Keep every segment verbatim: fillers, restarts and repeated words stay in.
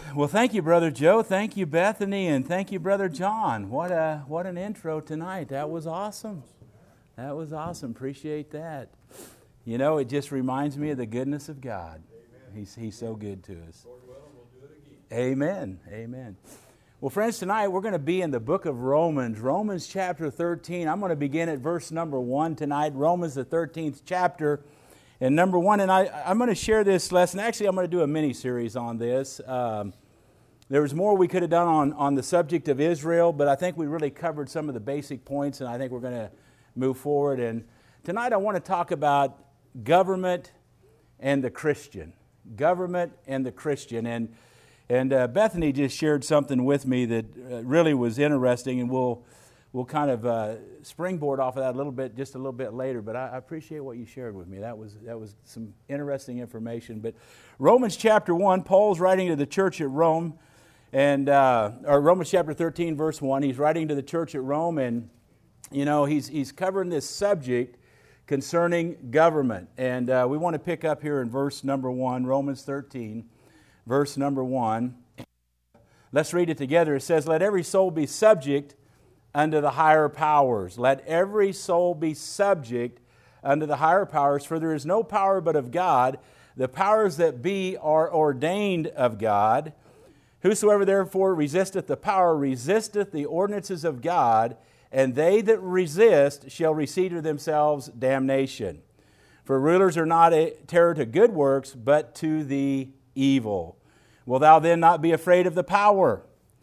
Well, thank you, Brother Joe. Thank you, Bethany, and thank you, Brother John. What a what an intro tonight. That was awesome. That was awesome. Appreciate that. You know, it just reminds me of the goodness of God. Amen. He's He's so good to us. Lord willing, we'll do it again. Amen. Amen. Well, friends, tonight we're going to be in the book of Romans, Romans chapter thirteen. I'm going to begin at verse number one tonight. Romans, the thirteenth chapter. And number one, and I, I'm going to share this lesson. Actually, I'm going to do a mini-series on this. Um, there was more we could have done on, on the subject of Israel, but I think we really covered some of the basic points, and I think we're going to move forward. And tonight I want to talk about government and the Christian. Government and the Christian. And, and uh, Bethany just shared something with me that uh, really was interesting, and we'll... We'll kind of uh, springboard off of that a little bit, just a little bit later. But I, I appreciate what you shared with me. That was that was some interesting information. But Romans chapter one, Paul's writing to the church at Rome, and uh, or Romans chapter thirteen, verse one. He's writing to the church at Rome, and you know he's he's covering this subject concerning government. And uh, we want to pick up here in verse number one, Romans thirteen, verse number one. Let's read it together. It says, "Let every soul be subject unto the higher powers. Let every soul be subject unto the higher powers, for there is no power but of God. The powers that be are ordained of God. Whosoever therefore resisteth the power resisteth the ordinances of God, and they that resist shall receive to themselves damnation. For rulers are not a terror to good works, but to the evil. Will thou then not be afraid of the power?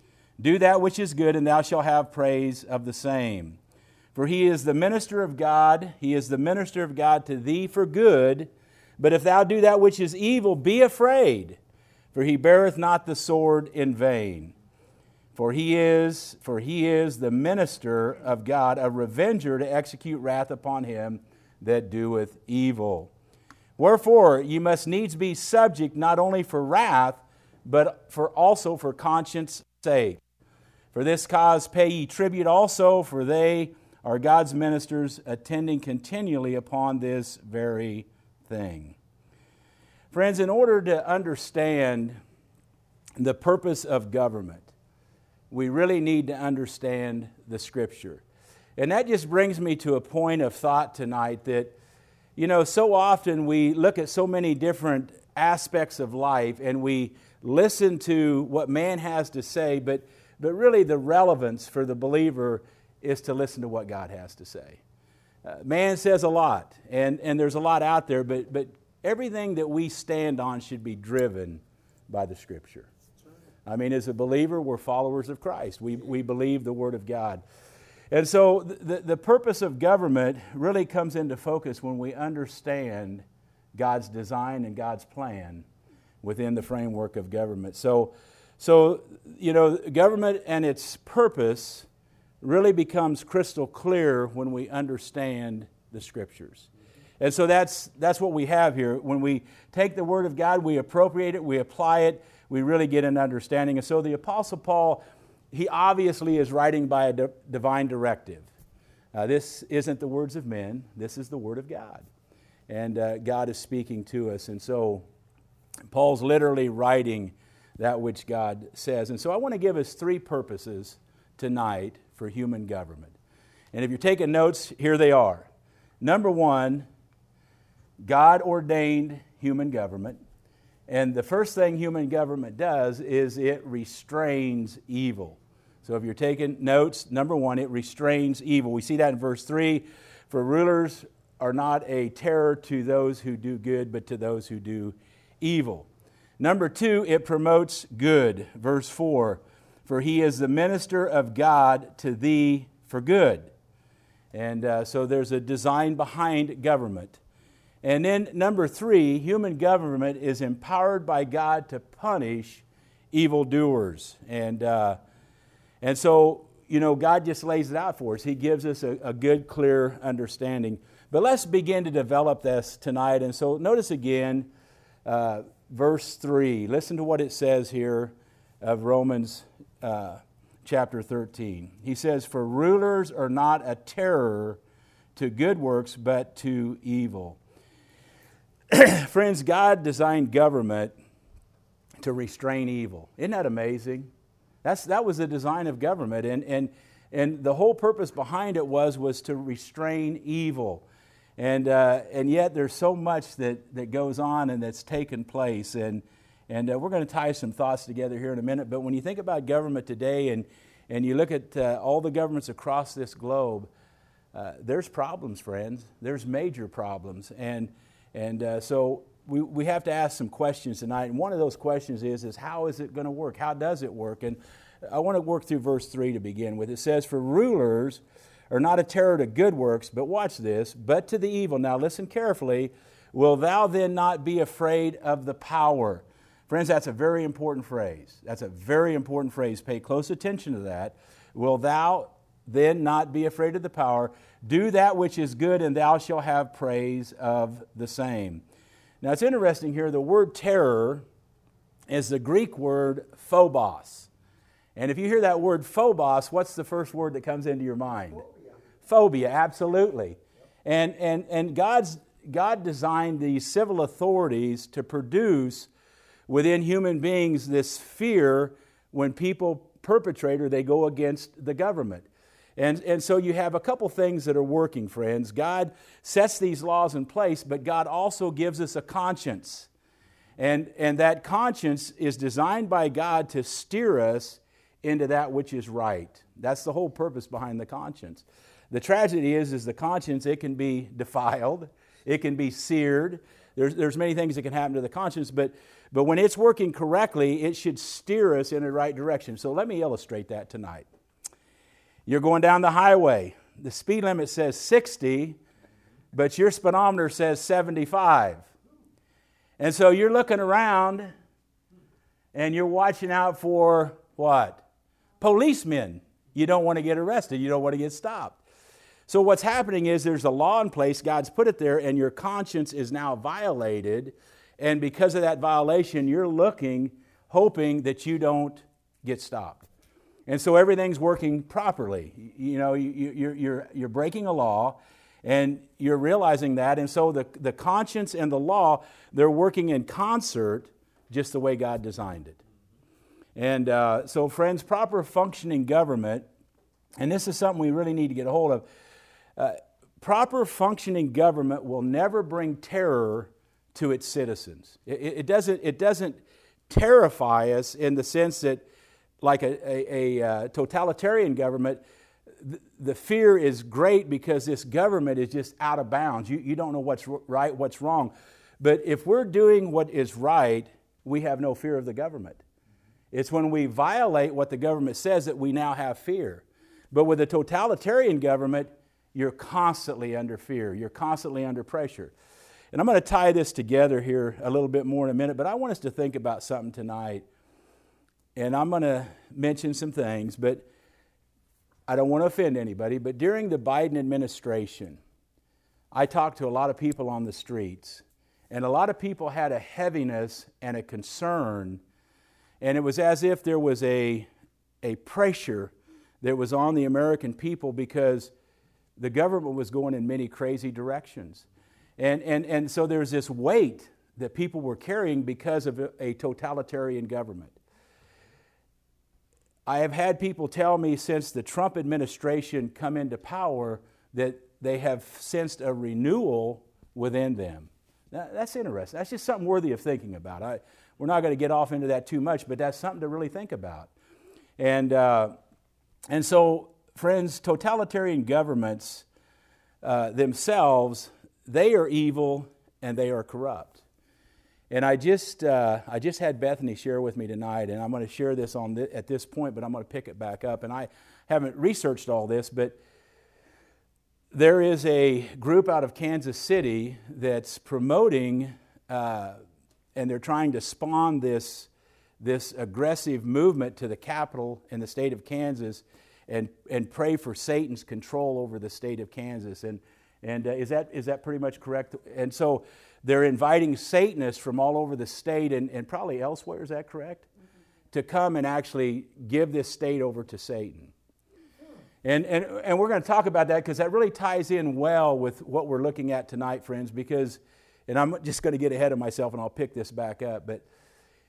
Do that which is good, and thou shalt have praise of the same. For he is the minister of God, he is the minister of God to thee for good. But if thou do that which is evil, be afraid, for he beareth not the sword in vain. For he is, for he is the minister of God, a revenger to execute wrath upon him that doeth evil. Wherefore ye must needs be subject, not only for wrath, but for also for conscience sake. For this cause pay ye tribute also, for they are God's ministers, attending continually upon this very thing." Friends, in order to understand the purpose of government, we really need to understand the Scripture. And that just brings me to a point of thought tonight that, you know, so often we look at so many different aspects of life and we listen to what man has to say, but But really the relevance for the believer is to listen to what God has to say. Uh, man says a lot, and, and there's a lot out there, but, but everything that we stand on should be driven by the Scripture. I mean, as a believer, we're followers of Christ. We, we believe the Word of God. And so the, the purpose of government really comes into focus when we understand God's design and God's plan within the framework of government. So So, you know, government and its purpose really becomes crystal clear when we understand the Scriptures. And so that's that's what we have here. When we take the Word of God, we appropriate it, we apply it, we really get an understanding. And so the Apostle Paul, he obviously is writing by a di- divine directive. Uh, this isn't the words of men, this is the Word of God. And uh, God is speaking to us. And so Paul's literally writing that which God says. And so I want to give us three purposes tonight for human government. And if you're taking notes, here they are. Number one, God ordained human government. And the first thing human government does is it restrains evil. So if you're taking notes, number one, it restrains evil. We see that in verse three. For rulers are not a terror to those who do good, but to those who do evil. Number two, it promotes good. Verse four, for he is the minister of God to thee for good. And uh, so there's a design behind government. And then number three, human government is empowered by God to punish evildoers. And uh, and so, you know, God just lays it out for us. He gives us a, a good, clear understanding. But let's begin to develop this tonight. And so notice again, uh, verse three. Listen to what it says here of Romans uh, chapter thirteen. He says, for rulers are not a terror to good works, but to evil. Friends, God designed government to restrain evil. Isn't that amazing? That's, that was the design of government. And, and, and the whole purpose behind it was, was to restrain evil. And, uh, and yet there's so much that, that goes on and that's taken place. And, and uh, we're going to tie some thoughts together here in a minute. But when you think about government today and, and you look at uh, all the governments across this globe, uh, there's problems, friends. There's major problems. And, and uh, so we, we have to ask some questions tonight. And one of those questions is, is how is it going to work? How does it work? And I want to work through verse three to begin with. It says, for rulers are not a terror to good works, but watch this, but to the evil. Now listen carefully. Will thou then not be afraid of the power? Friends, that's a very important phrase. That's a very important phrase. Pay close attention to that. Will thou then not be afraid of the power? Do that which is good, and thou shalt have praise of the same. Now it's interesting here, the word terror is the Greek word phobos. And if you hear that word phobos, what's the first word that comes into your mind? Phobia, absolutely. Yep. And, and, and God's, God designed these civil authorities to produce within human beings this fear when people perpetrate or they go against the government. And, and so you have a couple things that are working, friends. God sets these laws in place, but God also gives us a conscience. And, and that conscience is designed by God to steer us into that which is right. That's the whole purpose behind the conscience. The tragedy is, is the conscience, it can be defiled, it can be seared. There's, there's many things that can happen to the conscience, but, but when it's working correctly, it should steer us in the right direction. So let me illustrate that tonight. You're going down the highway. The speed limit says sixty, but your speedometer says seventy-five. And so you're looking around and you're watching out for what? Policemen. You don't want to get arrested. You don't want to get stopped. So what's happening is there's a law in place. God's put it there, and your conscience is now violated. And because of that violation, you're looking, hoping that you don't get stopped. And so everything's working properly. You know, you, you're, you're, you're breaking a law, and you're realizing that. And so the, the conscience and the law, they're working in concert just the way God designed it. And uh, so, friends, proper functioning government, and this is something we really need to get a hold of, uh, proper functioning government will never bring terror to its citizens. It, it, doesn't, it doesn't terrify us in the sense that, like a, a, a uh, totalitarian government, th- the fear is great because this government is just out of bounds. You, you don't know what's right, what's wrong. But if we're doing what is right, we have no fear of the government. It's when we violate what the government says that we now have fear. But with a totalitarian government, you're constantly under fear. You're constantly under pressure. And I'm going to tie this together here a little bit more in a minute, but I want us to think about something tonight. And I'm going to mention some things, but I don't want to offend anybody. But during the Biden administration, I talked to a lot of people on the streets, and a lot of people had a heaviness and a concern. And it was as if there was a, a pressure that was on the American people because the government was going in many crazy directions. And, and, and so there's this weight that people were carrying because of a, a totalitarian government. I have had people tell me since the Trump administration come into power that they have sensed a renewal within them. Now, that's interesting. That's just something worthy of thinking about. I, we're not going to get off into that too much, but that's something to really think about. And, uh, and so, friends, totalitarian governments uh, themselves, they are evil and they are corrupt. And I just uh, I just had Bethany share with me tonight, and I'm going to share this on th- at this point, but I'm going to pick it back up. And I haven't researched all this, but there is a group out of Kansas City that's promoting, uh, and they're trying to spawn this this aggressive movement to the capital in the state of Kansas, and and pray for Satan's control over the state of Kansas. And and uh, is that is that pretty much correct? And so they're inviting Satanists from all over the state and, and probably elsewhere, is that correct? Mm-hmm. To come and actually give this state over to Satan. And, and, and we're going to talk about that because that really ties in well with what we're looking at tonight, friends, because, and I'm just going to get ahead of myself and I'll pick this back up, but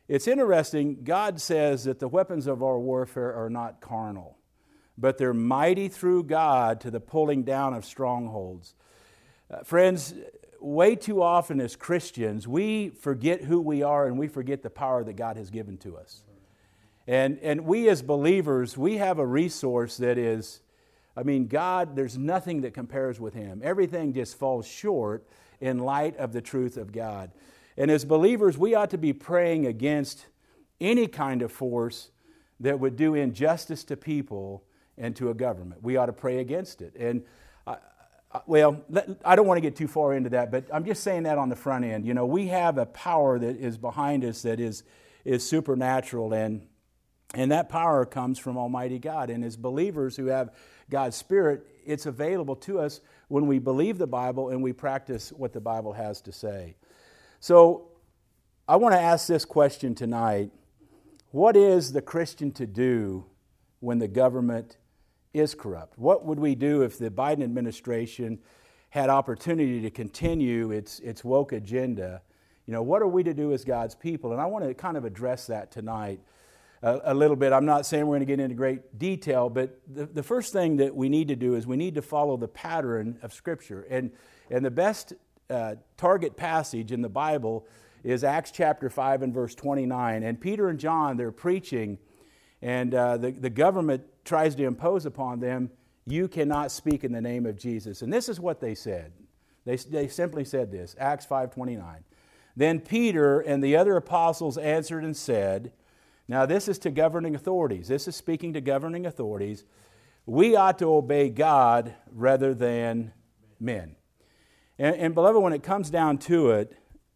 it's interesting, God says that the weapons of our warfare are not carnal, but they're mighty through God to the pulling down of strongholds. Uh, friends, way too often as Christians, we forget who we are and we forget the power that God has given to us. And, and we as believers, we have a resource that is, I mean, God, there's nothing that compares with Him. Everything just falls short in light of the truth of God. And as believers, we ought to be praying against any kind of force that would do injustice to people and to a government. We ought to pray against it. And, I, I, well, I don't want to get too far into that, but I'm just saying that on the front end. You know, we have a power that is behind us that is, is supernatural, and, and that power comes from Almighty God. And as believers who have God's Spirit, it's available to us when we believe the Bible and we practice what the Bible has to say. So I want to ask this question tonight. What is the Christian to do when the government is corrupt? What would we do if the Biden administration had opportunity to continue its, its woke agenda? You know, what are we to do as God's people? And I want to kind of address that tonight a, a little bit. I'm not saying we're going to get into great detail, but the, the first thing that we need to do is we need to follow the pattern of Scripture. And, and the best Uh, target passage in the Bible is Acts chapter five and verse twenty-nine. And Peter and John, they're preaching, and uh, the, the government tries to impose upon them, you cannot speak in the name of Jesus. And this is what they said. They, they simply said this, Acts five twenty-nine. Then Peter and the other apostles answered and said, now this is to governing authorities. This is speaking to governing authorities. We ought to obey God rather than men. And, and beloved, when it comes down to it,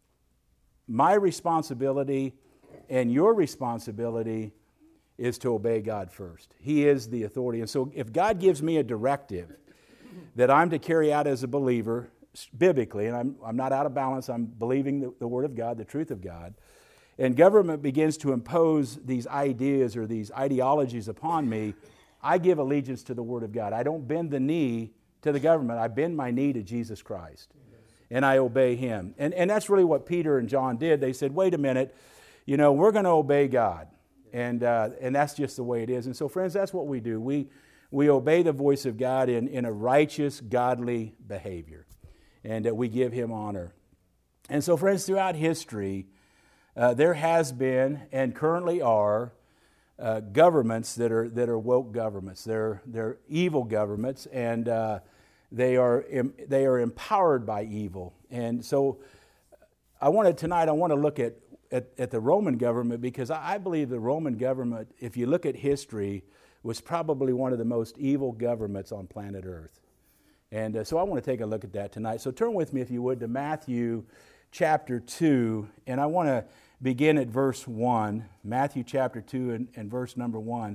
my responsibility and your responsibility is to obey God first. He is the authority. And so if God gives me a directive that I'm to carry out as a believer, biblically, and I'm, I'm not out of balance, I'm believing the, the Word of God, the truth of God, and government begins to impose these ideas or these ideologies upon me, I give allegiance to the Word of God. I don't bend the knee to the government. I bend my knee to Jesus Christ, and I obey Him. And, and that's really what Peter and John did. They said, wait a minute, you know, we're going to obey God. And uh, and that's just the way it is. And so, friends, that's what we do. We we obey the voice of God in, in a righteous, godly behavior. And uh, we give Him honor. And so, friends, throughout history, uh, there has been and currently are Uh, governments that are that are woke governments. They're they're evil governments, and uh, they are em, they are empowered by evil. And so, I wanted tonight. I want to look at, at at the Roman government, because I, I believe the Roman government, if you look at history, was probably one of the most evil governments on planet Earth. And uh, so, I want to take a look at that tonight. So, turn with me, if you would, to Matthew chapter two, and I want to begin at verse one, Matthew chapter two and, and verse number one.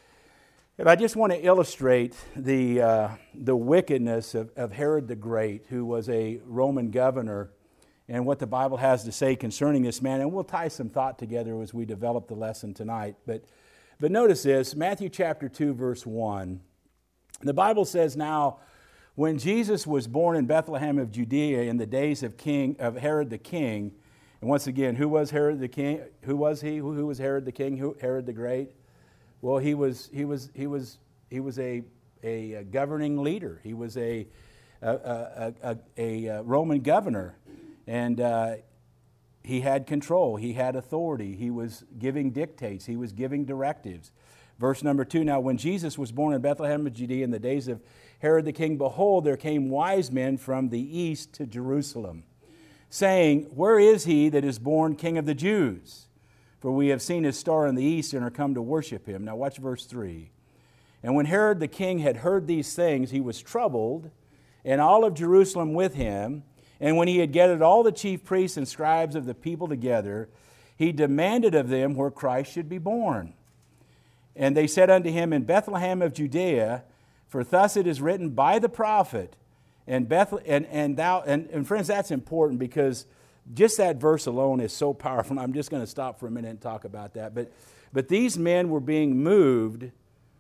And I just want to illustrate the, uh, the wickedness of, of Herod the Great, who was a Roman governor, and what the Bible has to say concerning this man. And we'll tie some thought together as we develop the lesson tonight. But, but notice this, Matthew chapter two, verse one. The Bible says, now, when Jesus was born in Bethlehem of Judea in the days of King of Herod the king. And once again, who was Herod the king? Who was he? Who, who was Herod the king? Who, Herod the Great? Well, he was he was he was he was a a governing leader. He was a a, a, a, a Roman governor, and uh, he had control. He had authority. He was giving dictates. He was giving directives. Verse number two. Now, when Jesus was born in Bethlehem of Judea in the days of Herod the king, behold, there came wise men from the east to Jerusalem, saying, where is he that is born King of the Jews? For we have seen his star in the east and are come to worship him. Now watch verse three. And when Herod the king had heard these things, he was troubled, and all of Jerusalem with him. And when he had gathered all the chief priests and scribes of the people together, he demanded of them where Christ should be born. And they said unto him, in Bethlehem of Judea, for thus it is written by the prophet, And Beth and and thou and, and friends, that's important, because just that verse alone is so powerful. I'm just going to stop for a minute and talk about that. But but these men were being moved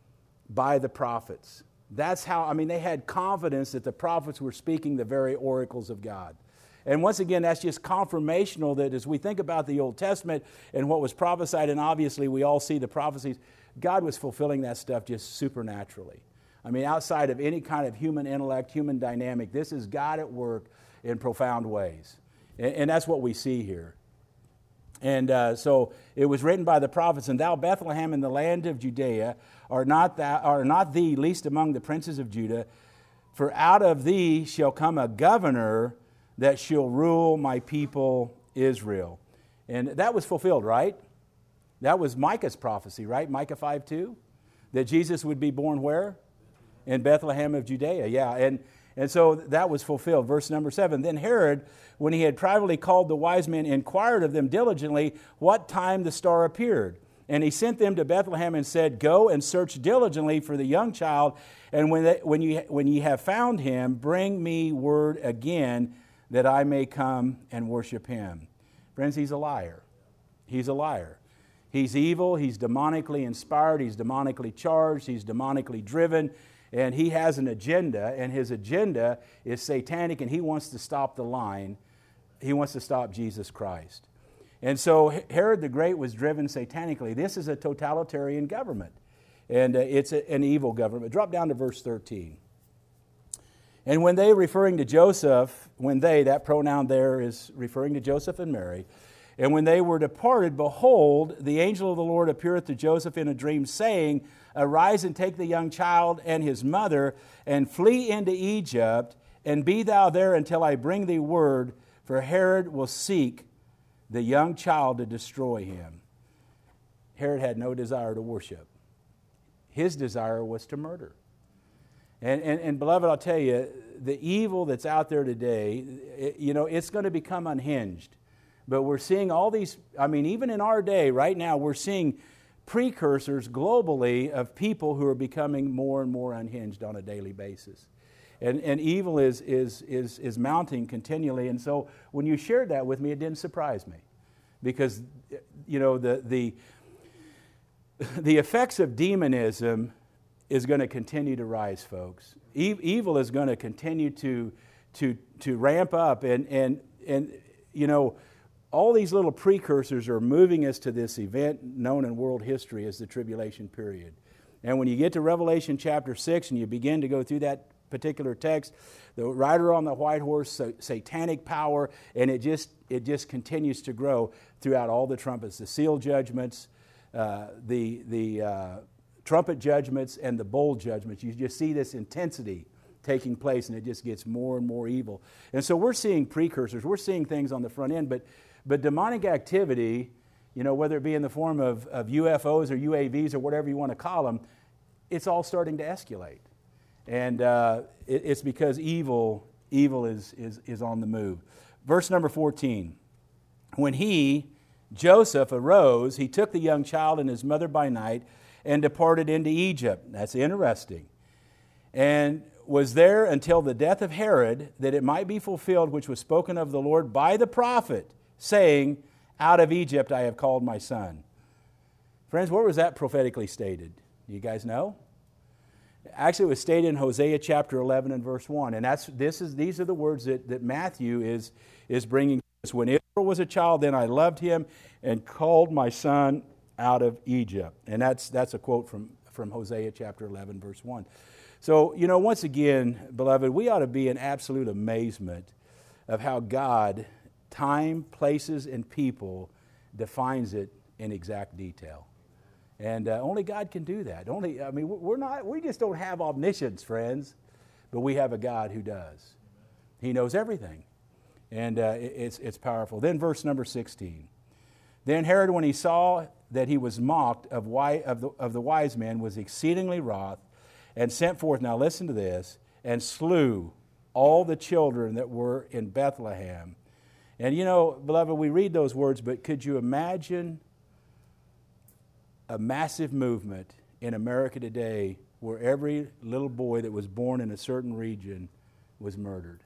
by the prophets. That's how, I mean, they had confidence that the prophets were speaking the very oracles of God. And once again, that's just confirmational that as we think about the Old Testament and what was prophesied, and obviously we all see the prophecies, God was fulfilling that stuff just supernaturally. I mean, outside of any kind of human intellect, human dynamic, this is God at work in profound ways. And, and that's what we see here. And uh, so it was written by the prophets, and thou, Bethlehem, in the land of Judea, are not, thou, are not thee least among the princes of Judah, for out of thee shall come a governor that shall rule my people Israel. And that was fulfilled, right? That was Micah's prophecy, right? Micah five two? That Jesus would be born where? In Bethlehem of Judea, yeah. And, and so that was fulfilled. Verse number seven, then Herod, when he had privately called the wise men, inquired of them diligently what time the star appeared. And he sent them to Bethlehem and said, go and search diligently for the young child, and when, they, when, you, when ye have found him, bring me word again that I may come and worship him. Friends, he's a liar. He's a liar. He's evil, he's demonically inspired, he's demonically charged, he's demonically driven, and he has an agenda, and his agenda is satanic, and he wants to stop the line. He wants to stop Jesus Christ. And so Herod the Great was driven satanically. This is a totalitarian government, and uh, it's a, an evil government. Drop down to verse thirteen. And when they, referring to Joseph, when they, that pronoun there is referring to Joseph and Mary, and when they were departed, behold, the angel of the Lord appeareth to Joseph in a dream, saying, arise and take the young child and his mother, and flee into Egypt, and be thou there until I bring thee word, for Herod will seek the young child to destroy him. Herod had no desire to worship. His desire was to murder. And, and, and beloved, I'll tell you, the evil that's out there today, it, you know, it's going to become unhinged. But we're seeing all these, I mean, even in our day, right now, we're seeing precursors globally of people who are becoming more and more unhinged on a daily basis. And, and evil is, is, is, is mounting continually. And so when you shared that with me, it didn't surprise me. Because, you know, the, the, the effects of demonism is going to continue to rise, folks. E- evil is going to continue to, to, to ramp up. And, and, and, you know, all these little precursors are moving us to this event known in world history as the tribulation period. And when you get to Revelation chapter six and you begin to go through that particular text, the rider on the white horse, satanic power, and it just it just continues to grow throughout all the trumpets, the seal judgments, uh, the the uh, trumpet judgments, and the bowl judgments. You just see this intensity taking place, and it just gets more and more evil. And so we're seeing precursors. We're seeing things on the front end, but but demonic activity, you know, whether it be in the form of, of U F Os or U A Vs or whatever you want to call them, it's all starting to escalate. And uh, it, it's because evil evil is, is, is on the move. Verse number fourteen. When he, Joseph, arose, he took the young child and his mother by night and departed into Egypt. That's interesting. And was there until the death of Herod, that it might be fulfilled which was spoken of the Lord by the prophet, saying, out of Egypt I have called my son. Friends, where was that prophetically stated? Do you guys know? Actually, it was stated in Hosea chapter eleven and verse one. And that's this is these are the words that, that Matthew is, is bringing to us. When Israel was a child, then I loved him and called my son out of Egypt. And that's that's a quote from, from Hosea chapter eleven, verse one. So, you know, once again, beloved, we ought to be in absolute amazement of how God, time, places, and people defines it in exact detail. And uh, only God can do that. Only, I mean, we're not, we just don't have omniscience, friends, but we have a God who does. He knows everything. And uh, it's, it's powerful. Then verse number sixteen. Then Herod, when he saw that he was mocked of, wise, of, the, of the wise men, was exceedingly wroth, and sent forth, now listen to this, and slew all the children that were in Bethlehem. And you know, beloved, we read those words, but could you imagine a massive movement in America today where every little boy that was born in a certain region was murdered?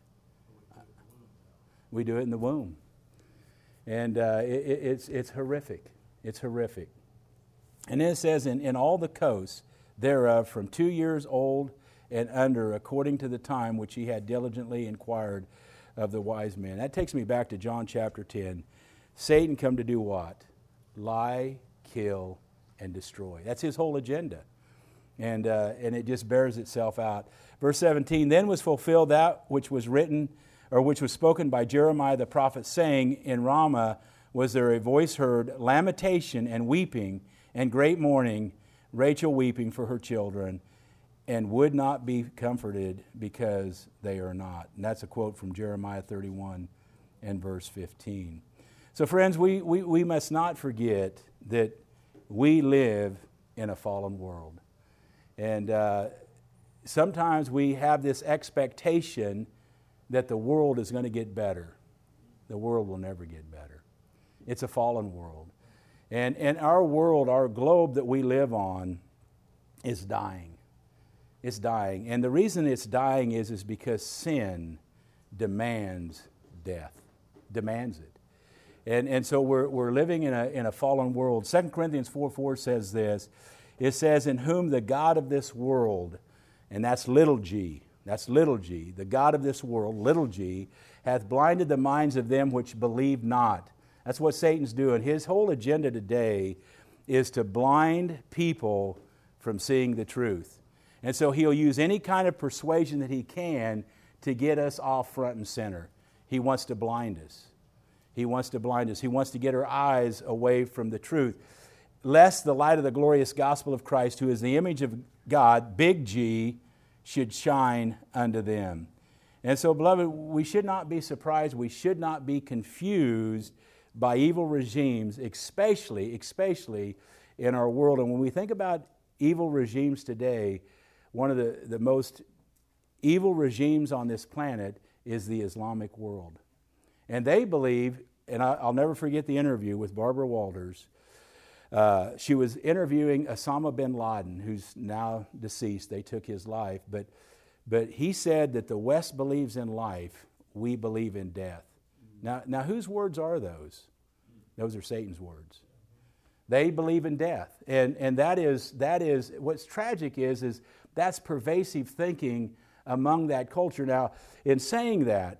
We do it in the womb. And uh, it, it's, it's horrific. It's horrific. And then it says, in, in all the coasts thereof, from two years old and under, according to the time which he had diligently inquired of the wise men. That takes me back to John chapter ten. Satan come to do what? Lie, kill, and destroy. That's his whole agenda. And, uh, and it just bears itself out. Verse seventeen, then was fulfilled that which was written, or which was spoken by Jeremiah the prophet, saying, in Ramah was there a voice heard, lamentation and weeping, and great mourning, Rachel weeping for her children, and would not be comforted because they are not. And that's a quote from Jeremiah thirty-one and verse fifteen. So friends, we, we, we must not forget that we live in a fallen world. And uh, sometimes we have this expectation that the world is going to get better. The world will never get better. It's a fallen world. And, and our world, our globe that we live on is dying. It's dying. And the reason it's dying is, is because sin demands death, demands it. And, and so we're, we're living in a, in a fallen world. Second Corinthians four four says this. It says, in whom the God of this world, and that's little g, that's little g, the God of this world, little g, hath blinded the minds of them which believe not. That's what Satan's doing. His whole agenda today is to blind people from seeing the truth. And so he'll use any kind of persuasion that he can to get us off front and center. He wants to blind us. He wants to blind us. He wants to get our eyes away from the truth. Lest the light of the glorious gospel of Christ, who is the image of God, big G, should shine unto them. And so, beloved, we should not be surprised. We should not be confused by evil regimes, especially, especially in our world. And when we think about evil regimes today, one of the, the most evil regimes on this planet is the Islamic world. And they believe, and I, I'll never forget the interview with Barbara Walters. Uh, she was interviewing Osama bin Laden, who's now deceased. They took his life. But, but he said that the West believes in life, we believe in death. Now, now, whose words are those? Those are Satan's words. They believe in death. And, and that is, that is, what's tragic is, is that's pervasive thinking among that culture. Now, in saying that,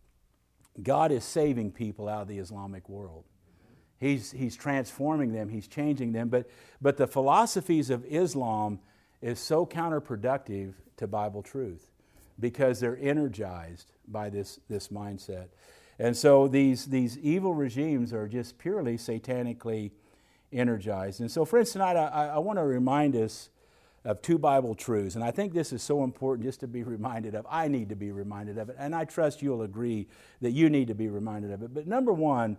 God is saving people out of the Islamic world. He's, he's transforming them. He's changing them. But, but the philosophies of Islam is so counterproductive to Bible truth because they're energized by this, this mindset. And so these, these evil regimes are just purely satanically energized. And so, friends, tonight I, I want to remind us of two Bible truths. And I think this is so important just to be reminded of. I need to be reminded of it. And I trust you'll agree that you need to be reminded of it. But number one,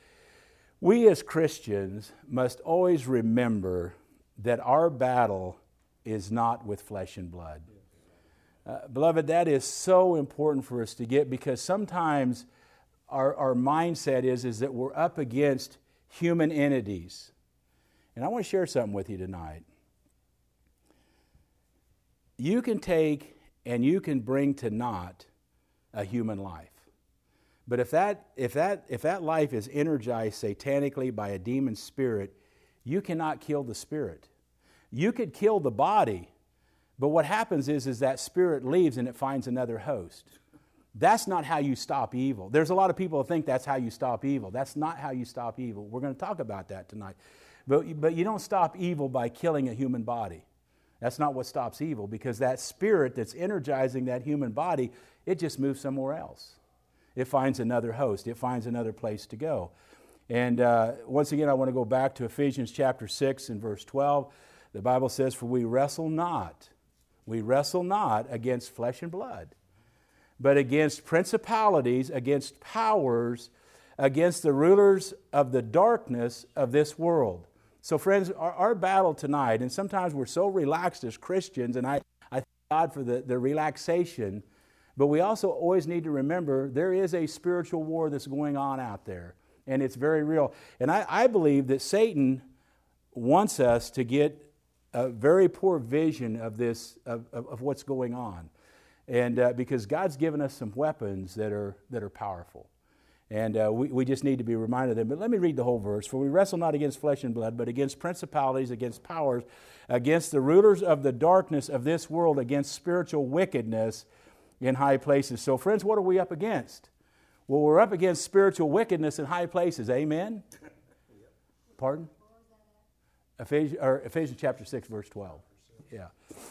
we as Christians must always remember that our battle is not with flesh and blood. Uh, beloved, that is so important for us to get because sometimes our, our mindset is, is that we're up against human entities. And I want to share something with you tonight. You can take and you can bring to naught a human life. But if that, if that, if that life is energized satanically by a demon spirit, you cannot kill the spirit. You could kill the body, but what happens is, is that spirit leaves and it finds another host. That's not how you stop evil. There's a lot of people who think that's how you stop evil. That's not how you stop evil. We're going to talk about that tonight. But, but you don't stop evil by killing a human body. That's not what stops evil, because that spirit that's energizing that human body, it just moves somewhere else. It finds another host. It finds another place to go. And uh, once again, I want to go back to Ephesians chapter six and verse twelve. The Bible says, for we wrestle not, we wrestle not against flesh and blood, but against principalities, against powers, against the rulers of the darkness of this world. So friends, our, our battle tonight, and sometimes we're so relaxed as Christians, and I, I thank God for the, the relaxation, but we also always need to remember there is a spiritual war that's going on out there, and it's very real. And I, I believe that Satan wants us to get a very poor vision of this, of, of, of what's going on. And uh, because God's given us some weapons that are, that are powerful. And uh, we, we just need to be reminded of them. But let me read the whole verse. For we wrestle not against flesh and blood, but against principalities, against powers, against the rulers of the darkness of this world, against spiritual wickedness in high places. So friends, what are we up against? Well, we're up against spiritual wickedness in high places. Amen? Pardon? Ephesians, or Ephesians chapter six, verse twelve. Yeah.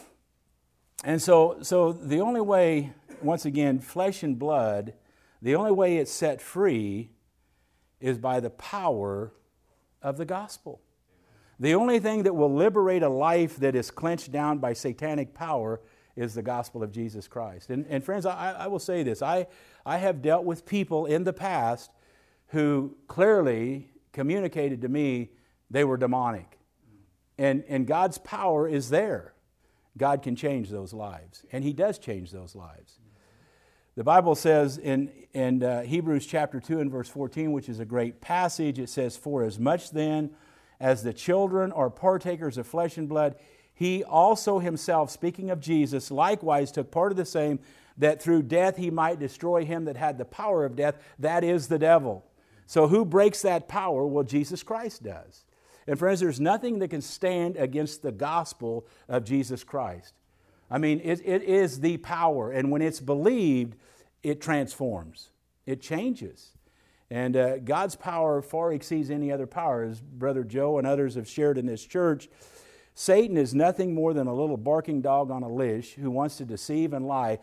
And so, so the only way, once again, flesh and blood, the only way it's set free is by the power of the gospel. The only thing that will liberate a life that is clenched down by satanic power is the gospel of Jesus Christ. And, and friends, I, I will say this. I, I have dealt with people in the past who clearly communicated to me they were demonic. And, and God's power is there. God can change those lives. And He does change those lives. The Bible says in, in uh, Hebrews chapter two and verse fourteen, which is a great passage, it says, "For as much then as the children are partakers of flesh and blood, He also Himself," speaking of Jesus, "likewise took part of the same, that through death He might destroy him that had the power of death, that is the devil." So who breaks that power? Well, Jesus Christ does. And friends, there's nothing that can stand against the gospel of Jesus Christ. I mean, it, it is the power. And when it's believed, it transforms. It changes. And uh, God's power far exceeds any other power. As Brother Joe and others have shared in this church, Satan is nothing more than a little barking dog on a leash who wants to deceive and lie.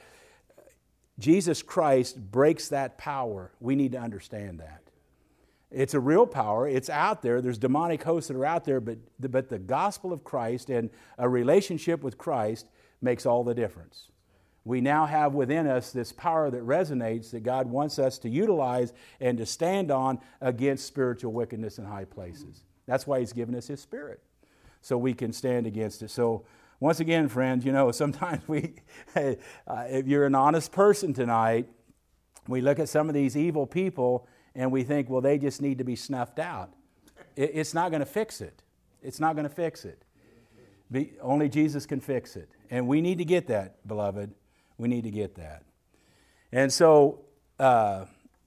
Jesus Christ breaks that power. We need to understand that. It's a real power. It's out there. There's demonic hosts that are out there, but the, but the gospel of Christ and a relationship with Christ makes all the difference. We now have within us this power that resonates that God wants us to utilize and to stand on against spiritual wickedness in high places. That's why He's given us His Spirit, so we can stand against it. So once again, friends, you know, sometimes we, uh, if you're an honest person tonight, we look at some of these evil people and we think, well, they just need to be snuffed out. It, it's not going to fix it. It's not going to fix it. Be, only Jesus can fix it. And we need to get that, beloved. We need to get that. And so, uh,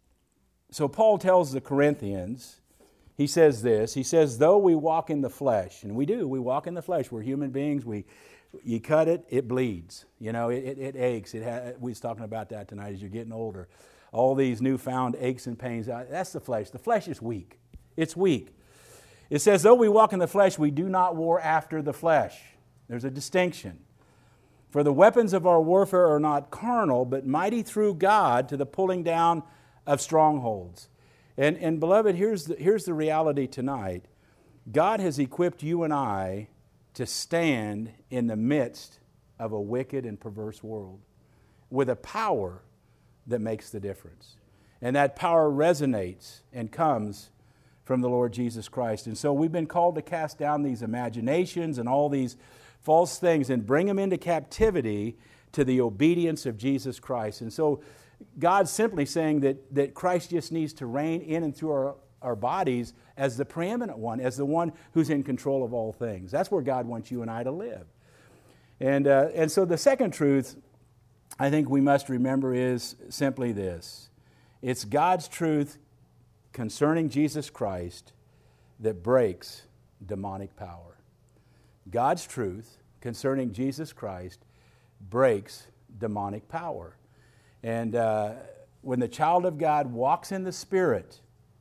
so Paul tells the Corinthians, he says this, he says, though we walk in the flesh, and we do, we walk in the flesh, we're human beings, we, you cut it, it bleeds, you know, it, it, it aches. It ha- we was talking about that tonight as you're getting older. All these newfound aches and pains, that's the flesh. The flesh is weak. It's weak. It says, though we walk in the flesh, we do not war after the flesh. There's a distinction. For the weapons of our warfare are not carnal, but mighty through God to the pulling down of strongholds. And, and beloved, here's the, here's the reality tonight. God has equipped you and I to stand in the midst of a wicked and perverse world with a power that makes the difference. And that power resonates and comes from the Lord Jesus Christ. And so we've been called to cast down these imaginations and all these false things and bring them into captivity to the obedience of Jesus Christ. And so God's simply saying that, that Christ just needs to reign in and through our, our bodies as the preeminent one, as the one who's in control of all things. That's where God wants you and I to live. And, uh, and so the second truth I think we must remember is simply this. It's God's truth concerning Jesus Christ that breaks demonic power. God's truth concerning Jesus Christ breaks demonic power. And uh, when the child of God walks in the Spirit,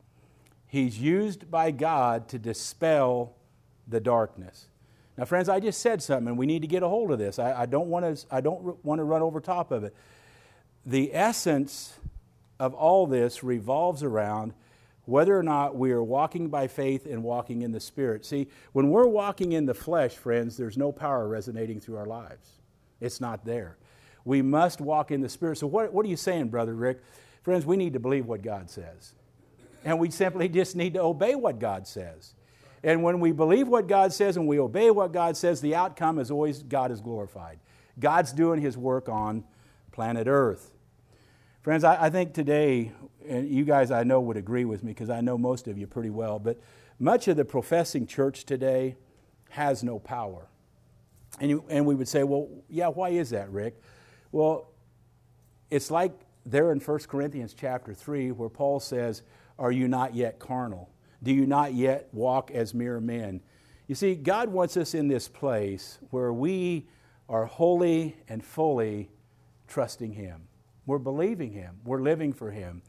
he's used by God to dispel the darkness. Now, friends, I just said something, and we need to get a hold of this. I, I don't want to. I don't want to run over top of it. The essence of all this revolves around whether or not we are walking by faith and walking in the Spirit. See, when we're walking in the flesh, friends, there's no power resonating through our lives. It's not there. We must walk in the Spirit. So what, what are you saying, Brother Rick? Friends, we need to believe what God says. And we simply just need to obey what God says. And when we believe what God says and we obey what God says, the outcome is always God is glorified. God's doing His work on planet Earth. Friends, I, I think today, and you guys I know would agree with me because I know most of you pretty well, but much of the professing church today has no power. And, you, and we would say, well, yeah, why is that, Rick? Well, it's like there in First Corinthians chapter three where Paul says, are you not yet carnal? Do you not yet walk as mere men? You see, God wants us in this place where we are wholly and fully trusting Him. We're believing Him. We're living for Him.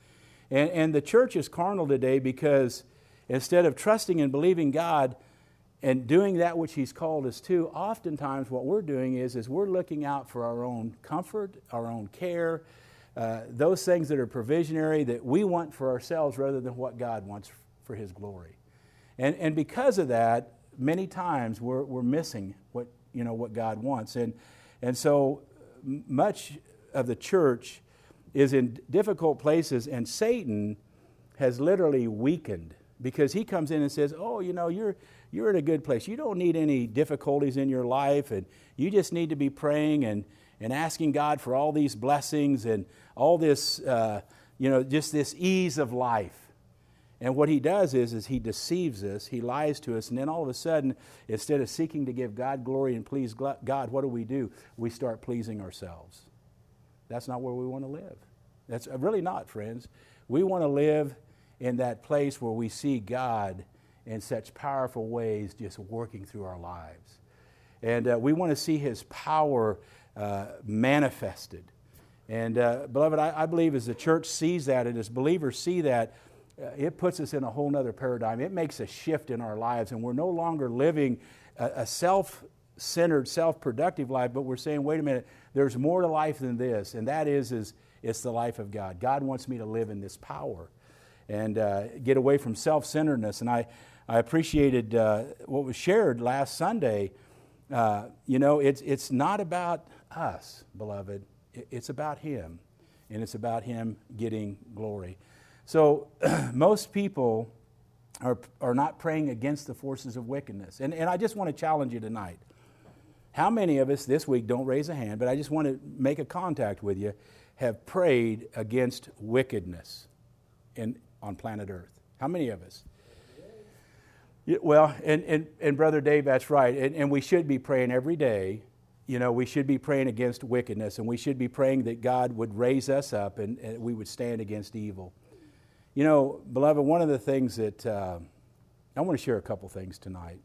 And, and the church is carnal today because instead of trusting and believing God and doing that which He's called us to, oftentimes what we're doing is, is we're looking out for our own comfort, our own care, uh, those things that are provisionary that we want for ourselves rather than what God wants for His glory. And, and because of that, many times we're, we're missing what, you know, what God wants. And, and so much of the church is in difficult places, and Satan has literally weakened because he comes in and says, oh, you know, you're you're in a good place. You don't need any difficulties in your life, and you just need to be praying and, and asking God for all these blessings and all this, uh, you know, just this ease of life. And what he does is, is he deceives us, he lies to us, and then all of a sudden, instead of seeking to give God glory and please God, what do we do? We start pleasing ourselves. That's not where we want to live. That's really not, friends. We want to live in that place where we see God in such powerful ways just working through our lives. And uh, we want to see His power uh, manifested. And uh, beloved, I, I believe as the church sees that and as believers see that, uh, it puts us in a whole nother paradigm. It makes a shift in our lives, and we're no longer living a, a self-centered, self-productive life, but we're saying, wait a minute, there's more to life than this, and that is, is it's the life of God. God wants me to live in this power and uh, get away from self-centeredness. And I, I appreciated uh, what was shared last Sunday. Uh, you know, it's, it's not about us, beloved. It's about Him, and it's about Him getting glory. So most people are, are not praying against the forces of wickedness. And, and I just want to challenge you tonight. How many of us this week, don't raise a hand, but I just want to make a contact with you, have prayed against wickedness in, on planet Earth? How many of us? Yeah, well, and, and, and Brother Dave, that's right. And, and we should be praying every day. You know, we should be praying against wickedness, and we should be praying that God would raise us up and, and we would stand against evil. You know, beloved, one of the things that uh, I want to share a couple things tonight.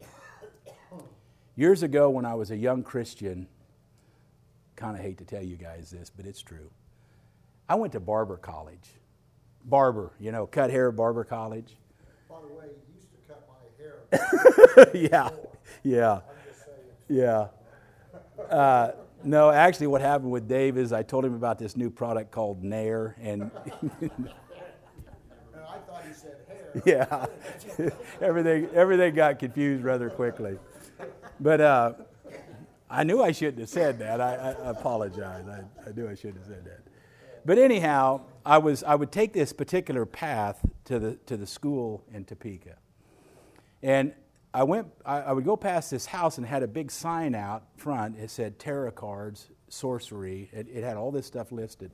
Years ago when I was a young Christian, kind of hate to tell you guys this, but it's true. I went to barber college. Barber, you know, cut hair, barber college. By the way, you used to cut my hair. yeah, yeah, yeah. Uh, no, actually what happened with Dave is I told him about this new product called Nair, and... and I thought he said hair. Yeah, everything, everything got confused rather quickly. But uh, I knew I shouldn't have said that. I, I, I apologize. I, I knew I shouldn't have said that. But anyhow, I was I would take this particular path to the to the school in Topeka, and I went. I, I would go past this house and it had a big sign out front. It said tarot cards, sorcery. It, it had all this stuff listed.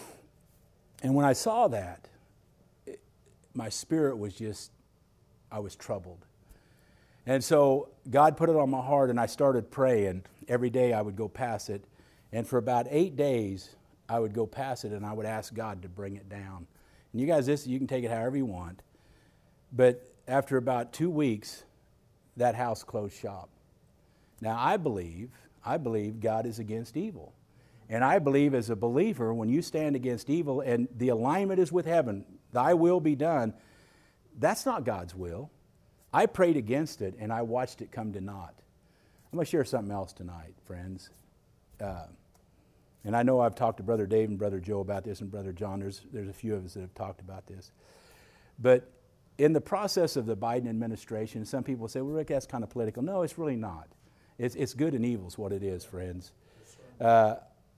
And when I saw that, it, my spirit was just, I was troubled. And so God put it on my heart, and I started praying. Every day I would go past it. And for about eight days, I would go past it, and I would ask God to bring it down. And you guys, this you can take it however you want. But after about two weeks, that house closed shop. Now, I believe, I believe God is against evil. And I believe as a believer, when you stand against evil and the alignment is with heaven, thy will be done, that's not God's will. I prayed against it, and I watched it come to naught. I'm going to share something else tonight, friends. Uh, and I know I've talked to Brother Dave and Brother Joe about this, and Brother John. There's, there's a few of us that have talked about this. But in the process of the Biden administration, some people say, well, Rick, that's kind of political. No, it's really not. It's, it's good and evil is what it is, friends. Uh,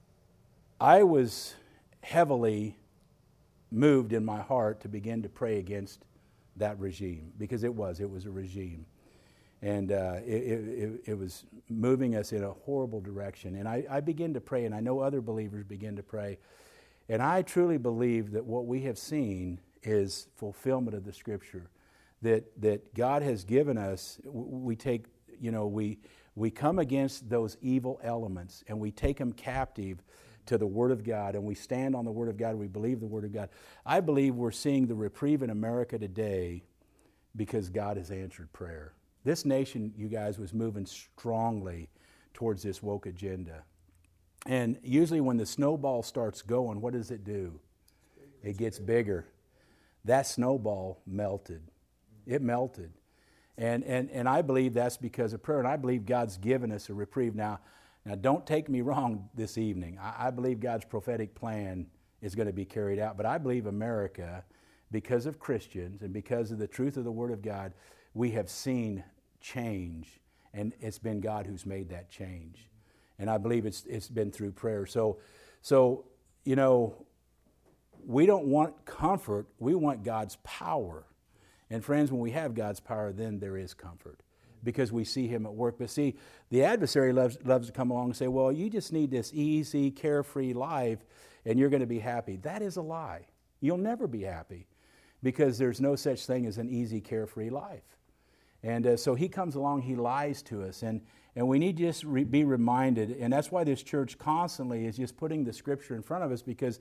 I was heavily moved in my heart to begin to pray against that regime, because it was, it was a regime. And uh, it, it, it was moving us in a horrible direction. And I, I began to pray, and I know other believers begin to pray. And I truly believe that what we have seen is fulfillment of the Scripture. That that God has given us, we take, you know, we we come against those evil elements, and we take them captive to the Word of God, and we stand on the Word of God, and we believe the Word of God. I believe we're seeing the reprieve in America today because God has answered prayer. This nation, you guys, was moving strongly towards this woke agenda. And usually when the snowball starts going, what does it do? It gets bigger. that snowball melted. It melted. And, and, and I believe that's because of prayer, and I believe God's given us a reprieve. Now, now don't take me wrong this evening. I, I believe God's prophetic plan is going to be carried out, but I believe America, because of Christians and because of the truth of the Word of God, we have seen change, and it's been God who's made that change. And I believe it's it's been through prayer. So, so you know, we don't want comfort, we want God's power. And friends, when we have God's power, then there is comfort, because we see Him at work. But see, the adversary loves, loves to come along and say, well, you just need this easy, carefree life, and you're going to be happy. That is a lie. You'll never be happy, because there's no such thing as an easy, carefree life. And uh, so he comes along, he lies to us, and, and we need to just re- be reminded, and that's why this church constantly is just putting the Scripture in front of us, because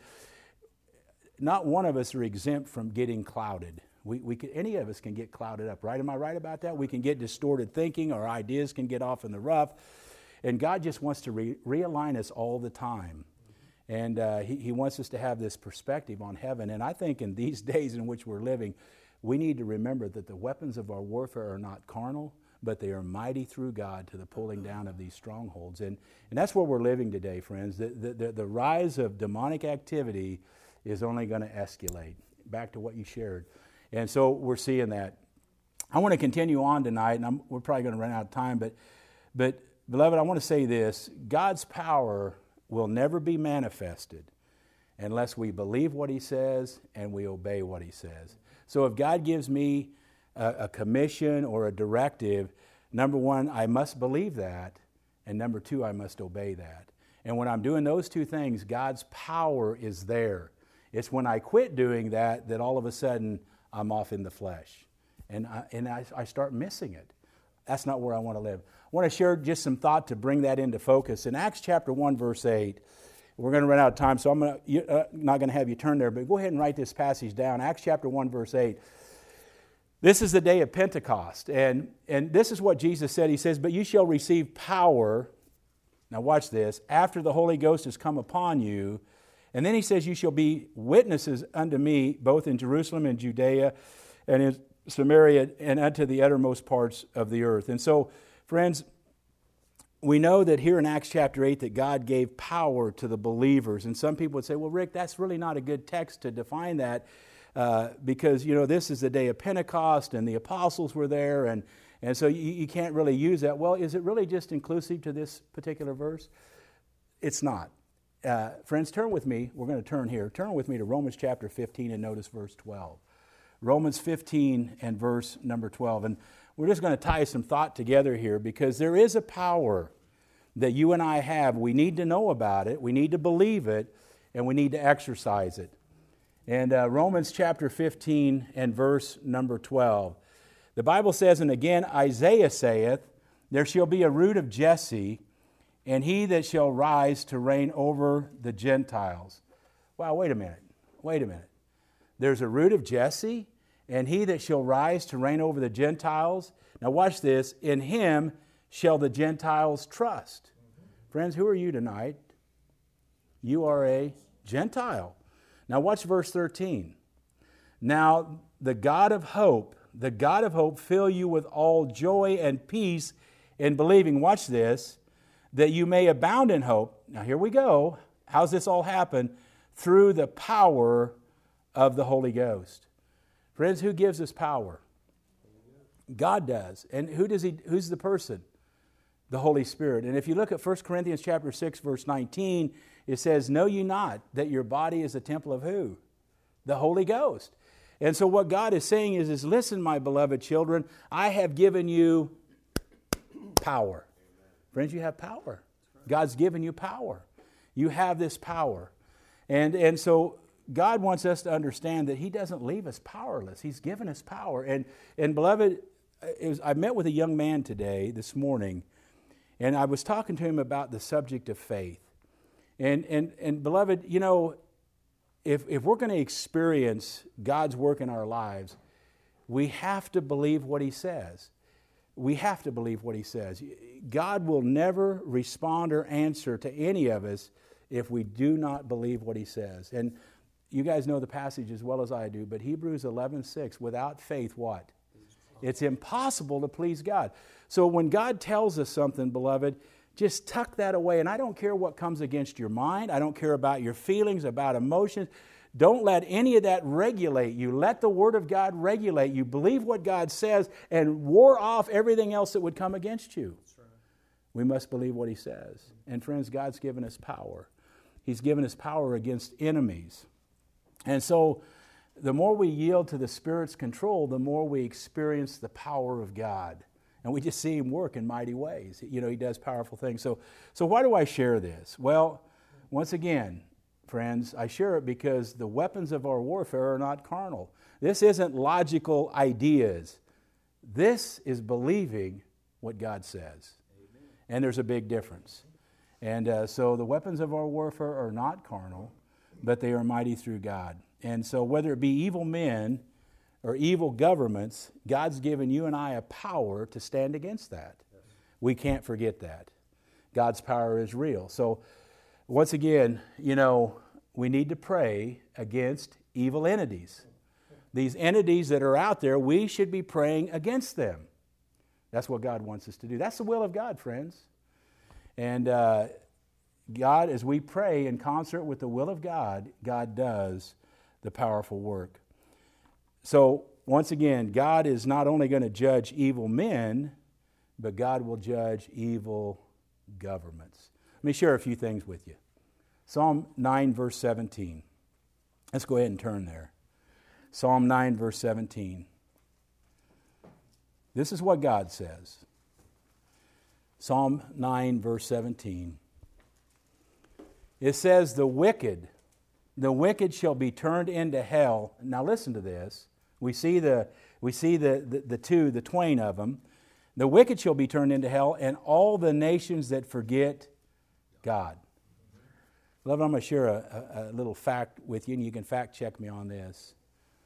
not one of us are exempt from getting clouded. We, we can, any of us can get clouded up, right? Am I right about that? We can get distorted thinking, our ideas can get off in the rough, and God just wants to re- realign us all the time. And uh, he, he wants us to have this perspective on heaven. And I think in these days in which we're living, we need to remember that the weapons of our warfare are not carnal, but they are mighty through God to the pulling down of these strongholds. And, and that's where we're living today, friends. The, the, the, the rise of demonic activity is only going to escalate. Back to what you shared. And so we're seeing that. I want to continue on tonight, and I'm, we're probably going to run out of time, but, but beloved, I want to say this. God's power will never be manifested unless we believe what He says and we obey what He says. So if God gives me a, a commission or a directive, number one, I must believe that, and number two, I must obey that. And when I'm doing those two things, God's power is there. It's when I quit doing that that all of a sudden I'm off in the flesh, and I, and I, I start missing it. That's not where I want to live. I want to share just some thought to bring that into focus. In Acts chapter one, verse eight, we're going to run out of time, so I'm going to, uh, not going to have you turn there, but go ahead and write this passage down. Acts chapter one, verse eight. This is the day of Pentecost, and, and this is what Jesus said. He says, but you shall receive power, now watch this, after the Holy Ghost has come upon you. And then he says, you shall be witnesses unto me, both in Jerusalem and Judea and in Samaria and unto the uttermost parts of the earth. And so, friends, we know that here in Acts chapter eight that God gave power to the believers. And some people would say, well, Rick, that's really not a good text to define that uh, because, you know, this is the day of Pentecost and the apostles were there, and, and so you, you can't really use that. Well, is it really just inclusive to this particular verse? It's not. Uh, friends, turn with me. We're going to turn here. Turn with me to Romans chapter fifteen and notice verse twelve. Romans fifteen and verse number twelve. And we're just going to tie some thought together here, because there is a power that you and I have. We need to know about it. We need to believe it. And we need to exercise it. And uh, Romans chapter fifteen and verse number twelve. The Bible says, and again Isaiah saith, there shall be a root of Jesse, and he that shall rise to reign over the Gentiles. Wow, wait a minute. Wait a minute. There's a root of Jesse, and he that shall rise to reign over the Gentiles. Now watch this. In him shall the Gentiles trust. Mm-hmm. Friends, who are you tonight? You are a Gentile. Now watch verse thirteen. Now the God of hope, the God of hope fill you with all joy and peace in believing. Watch this. That you may abound in hope. Now here we go. How's this all happen? Through the power of the Holy Ghost. Friends, who gives us power? God does. And who does he? Who's the person? The Holy Spirit. And if you look at First Corinthians chapter six, verse nineteen, it says, know ye not that your body is a temple of who? The Holy Ghost. And so what God is saying is, is listen, my beloved children, I have given you power. Friends, you have power. God's given you power. You have this power. And, and so God wants us to understand that He doesn't leave us powerless. He's given us power. And, and beloved, it was, I met with a young man today, this morning, and I was talking to him about the subject of faith. And, and, and beloved, you know, if, if we're going to experience God's work in our lives, we have to believe what He says. We have to believe what He says. God will never respond or answer to any of us if we do not believe what He says. And you guys know the passage as well as I do, but Hebrews eleven six, without faith, what? It's impossible to please God. So when God tells us something, beloved, just tuck that away. And I don't care what comes against your mind. I don't care about your feelings, about emotions. Don't let any of that regulate you. Let the Word of God regulate you. Believe what God says and war off everything else that would come against you. That's right. We must believe what He says. And friends, God's given us power. He's given us power against enemies. And so the more we yield to the Spirit's control, the more we experience the power of God. And we just see Him work in mighty ways. You know, He does powerful things. So, so why do I share this? Well, once again, friends, I share it because the weapons of our warfare are not carnal. This isn't logical ideas. This is believing what God says. Amen. And there's a big difference. And uh, so the weapons of our warfare are not carnal, but they are mighty through God. And so whether it be evil men or evil governments, God's given you and I a power to stand against that. Yes. We can't forget that. God's power is real. So once again, you know, we need to pray against evil entities. These entities that are out there, we should be praying against them. That's what God wants us to do. That's the will of God, friends. And uh, God, as we pray in concert with the will of God, God does the powerful work. So, once again, God is not only going to judge evil men, but God will judge evil governments. Let me share a few things with you. Psalm nine, verse seventeen. Let's go ahead and turn there. Psalm nine, verse seventeen. This is what God says. Psalm nine, verse seventeen. It says, the wicked, the wicked shall be turned into hell. Now listen to this. We see the we see the, the, the two, the twain of them. The wicked shall be turned into hell, and all the nations that forget God. Beloved, I'm going to share a, a, a little fact with you, and you can fact check me on this.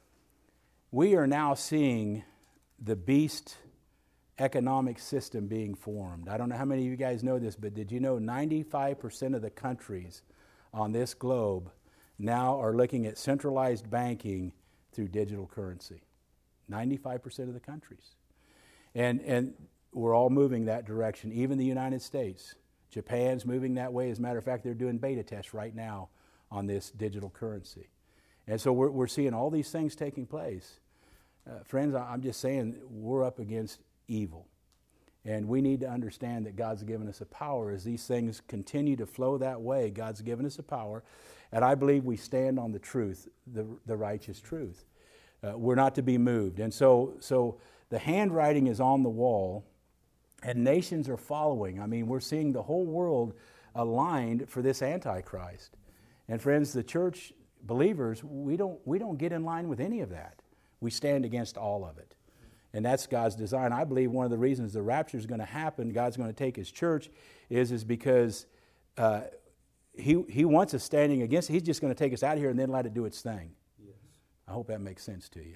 We are now seeing the beast economic system being formed. I don't know how many of you guys know this, but did you know ninety-five percent of the countries on this globe now are looking at centralized banking through digital currency? ninety-five percent of the countries. And, and we're all moving that direction, even the United States. Japan's moving that way. As a matter of fact, they're doing beta tests right now on this digital currency. And so we're, we're seeing all these things taking place. Uh, friends, I'm just saying we're up against evil. And we need to understand that God's given us a power. As these things continue to flow that way, God's given us a power. And I believe we stand on the truth, the, the righteous truth. Uh, we're not to be moved. And so, so the handwriting is on the wall, and nations are following. I mean, we're seeing the whole world aligned for this Antichrist. And friends, the church believers, we don't, we don't get in line with any of that. We stand against all of it. And that's God's design. I believe one of the reasons the rapture is going to happen, God's going to take His church, is, is because uh, he, he wants us standing against it. He's just going to take us out of here and then let it do its thing. Yes. I hope that makes sense to you.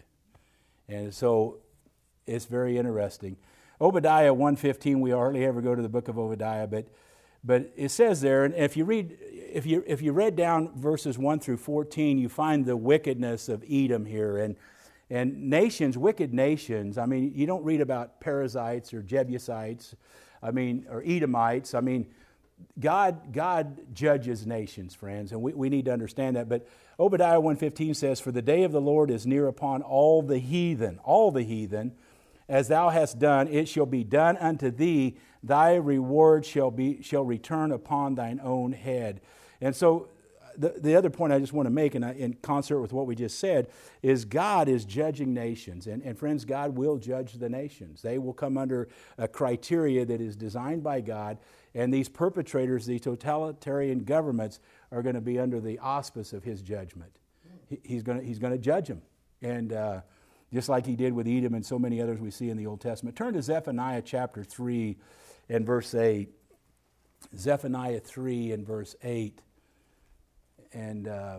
And so it's very interesting. Obadiah one fifteen, we hardly ever go to the book of Obadiah, but but it says there, and if you read if you if you read down verses one through fourteen, you find the wickedness of Edom here, and and nations, wicked nations. I mean, you don't read about Perizzites or Jebusites, I mean, or Edomites. I mean, God God judges nations, friends, and we, we need to understand that. But Obadiah one fifteen says, "For the day of the Lord is near upon all the heathen, all the heathen. As thou hast done, it shall be done unto thee. Thy reward shall be shall return upon thine own head." And so the, the other point I just want to make, and in concert with what we just said, is God is judging nations. And, and friends, God will judge the nations. They will come under a criteria that is designed by God. And these perpetrators, these totalitarian governments, are going to be under the auspice of His judgment. He, he's going to, he's going to judge them. And uh, just like He did with Edom and so many others we see in the Old Testament. Turn to Zephaniah chapter three and verse eight. Zephaniah three and verse eight. And uh,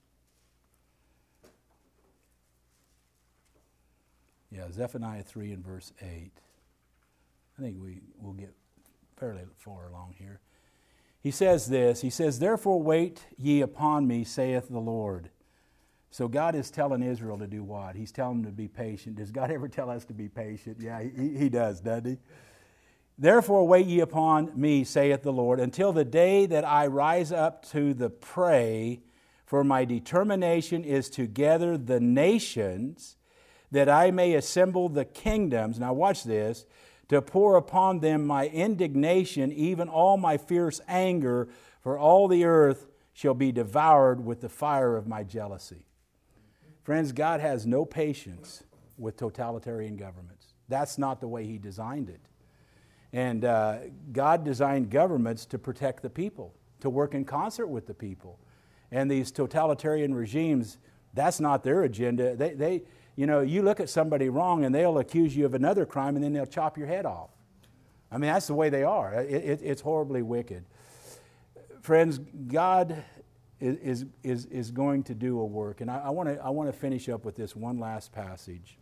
yeah, Zephaniah three and verse eight. I think we will get fairly far along here. He says this, he says, "Therefore wait ye upon me, saith the Lord. So God is telling Israel to do what? He's telling them to be patient. Does God ever tell us to be patient? Yeah, he, he does, doesn't he? Therefore wait ye upon me, saith the Lord, until the day that I rise up to the prey, for my determination is to gather the nations, that I may assemble the kingdoms. Now watch this. To pour upon them my indignation, even all my fierce anger, for all the earth shall be devoured with the fire of my jealousy. Friends, God has no patience with totalitarian governments. That's not the way He designed it. And uh, God designed governments to protect the people, to work in concert with the people. And these totalitarian regimes, that's not their agenda. They, they, you know, you look at somebody wrong and they'll accuse you of another crime and then they'll chop your head off. I mean, that's the way they are. It, it, it's horribly wicked. Friends, God is, is, is, is going to do a work. And I want to I want to finish up with this one last passage.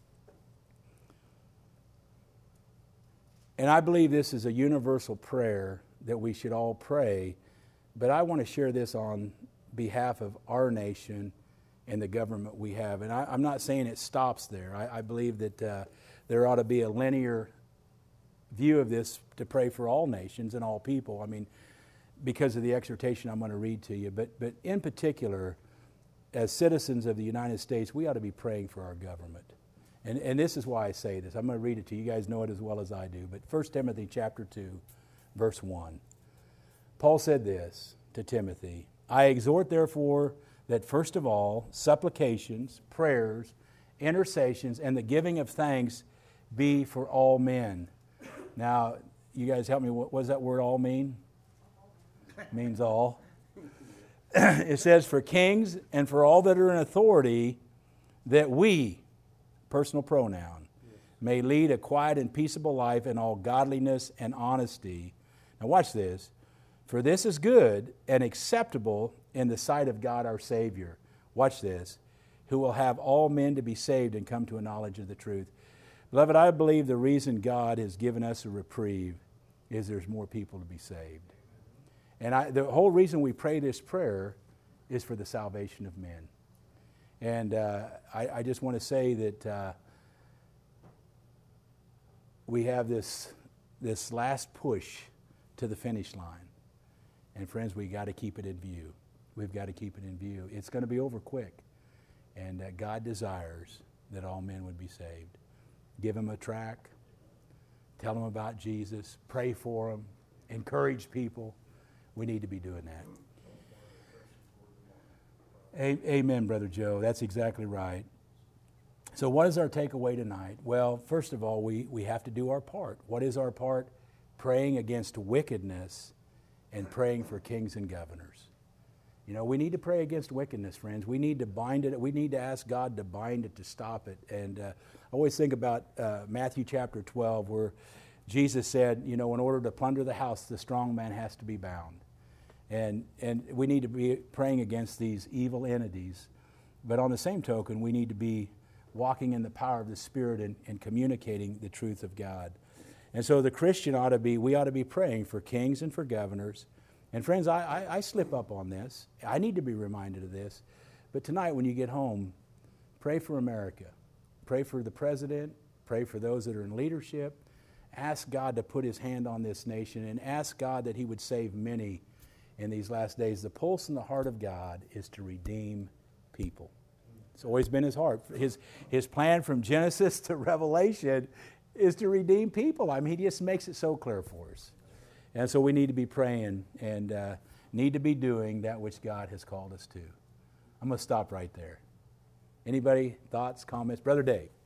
And I believe this is a universal prayer that we should all pray, but I want to share this on behalf of our nation and the government we have. And I, I'm not saying it stops there. I, I believe that uh, there ought to be a linear view of this to pray for all nations and all people. I mean, because of the exhortation I'm going to read to you. But, but in particular, as citizens of the United States, we ought to be praying for our government. And, and this is why I say this. I'm going to read it to you. You guys know it as well as I do. But First Timothy chapter two, verse one. Paul said this to Timothy, I exhort therefore that first of all, supplications, prayers, intercessions, and the giving of thanks be for all men. Now, you guys help me. What, what does that word all mean? It means all. It says for kings and for all that are in authority, that we, personal pronoun, may lead a quiet and peaceable life in all godliness and honesty. Now watch this. For this is good and acceptable in the sight of God our Savior. Watch this. Who will have all men to be saved and come to a knowledge of the truth. Beloved, I believe the reason God has given us a reprieve is there's more people to be saved. And I, the whole reason we pray this prayer is for the salvation of men. And uh, I, I just want to say that uh, we have this, this last push to the finish line. And friends, we got to keep it in view. We've got to keep it in view. It's going to be over quick. And uh, God desires that all men would be saved. Give them a tract. Tell them about Jesus. Pray for them. Encourage people. We need to be doing that. A- Amen, Brother Joe. That's exactly right. So what is our takeaway tonight? Well, first of all, we, we have to do our part. What is our part? Praying against wickedness and praying for kings and governors. You know, we need to pray against wickedness, friends. We need to bind it. We need to ask God to bind it, to stop it. And uh, I always think about uh, Matthew chapter twelve, where Jesus said, you know, in order to plunder the house, the strong man has to be bound. And and we need to be praying against these evil entities. But on the same token, we need to be walking in the power of the Spirit and, and communicating the truth of God. And so the Christian ought to be, we ought to be praying for kings and for governors. And friends, I, I, I slip up on this. I need to be reminded of this. But tonight when you get home, pray for America. Pray for the president. Pray for those that are in leadership. Ask God to put His hand on this nation and ask God that He would save many in these last days. The pulse in the heart of God is to redeem people. It's always been His heart. His, his plan from Genesis to Revelation is to redeem people. I mean, He just makes it so clear for us. And so we need to be praying and uh, need to be doing that which God has called us to. I'm going to stop right there. Anybody, thoughts, comments? Brother Dave.